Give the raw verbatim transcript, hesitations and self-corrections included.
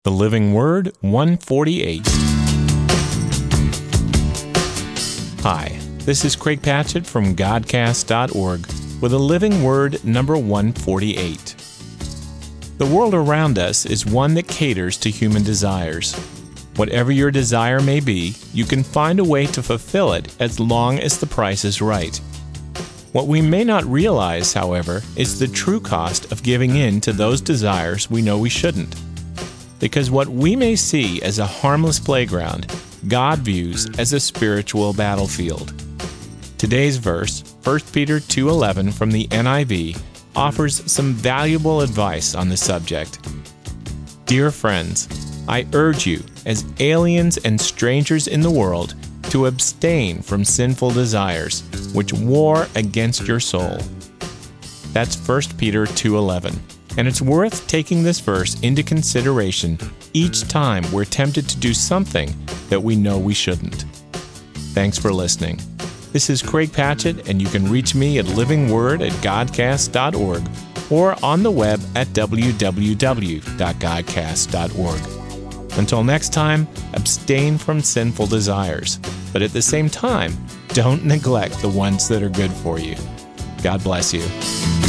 The Living Word, one forty-eight. Hi, this is Craig Patchett from Godcast dot org with a Living Word number one forty-eight. The world around us is one that caters to human desires. Whatever your desire may be, you can find a way to fulfill it as long as the price is right. What we may not realize, however, is the true cost of giving in to those desires we know we shouldn't. Because what we may see as a harmless playground, God views as a spiritual battlefield. Today's verse, First Peter two eleven from the N I V, offers some valuable advice on the subject. Dear friends, I urge you, as aliens and strangers in the world, to abstain from sinful desires, which war against your soul. That's First Peter two eleven. And it's worth taking this verse into consideration each time we're tempted to do something that we know we shouldn't. Thanks for listening. This is Craig Patchett, and you can reach me at living word at godcast dot org or on the web at w w w dot godcast dot org. Until next time, abstain from sinful desires, but at the same time, don't neglect the ones that are good for you. God bless you.